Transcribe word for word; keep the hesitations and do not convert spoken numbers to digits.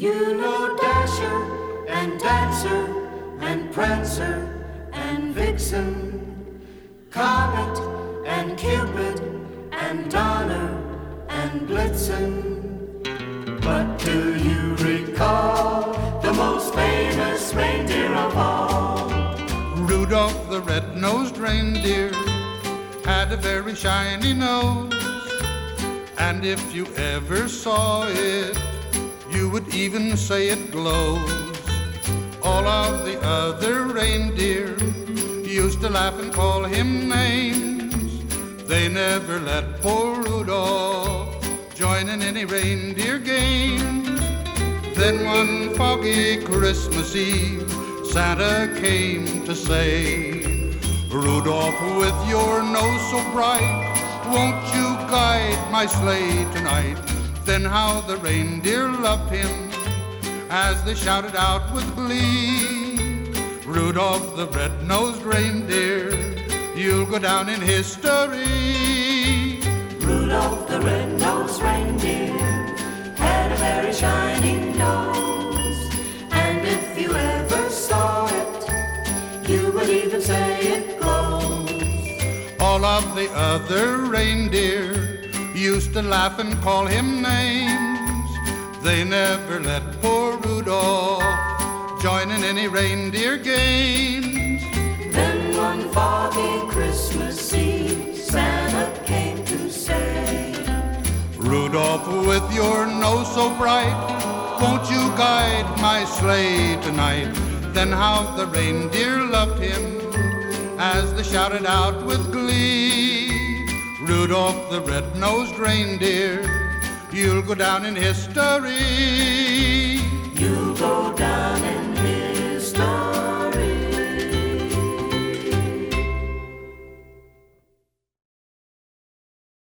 You know Dasher and Dancer and Prancer and Vixen, Comet and Cupid and Donner and Blitzen. But do you recall the most famous reindeer of all? Rudolph the red-nosed reindeer had a very shiny nose, and if you ever saw it, you would even say it glows. All of the other reindeer used to laugh and call him names. They never let poor Rudolph join in any reindeer games. Then one foggy Christmas Eve, Santa came to say, Rudolph, with your nose so bright, won't you guide my sleigh tonight? Then how the reindeer loved him as they shouted out with glee, Rudolph the red-nosed reindeer, you'll go down in history. Rudolph the red-nosed reindeer had a very shiny nose, and if you ever saw it, you would even say it glows. All of the other reindeer used to laugh and call him names. They never let poor Rudolph join in any reindeer games. Then one foggy Christmas Eve, Santa came to say, Rudolph, with your nose so bright, won't you guide my sleigh tonight? Then how the reindeer loved him as they shouted out with glee, Rudolph the red-nosed reindeer, you'll go down in history.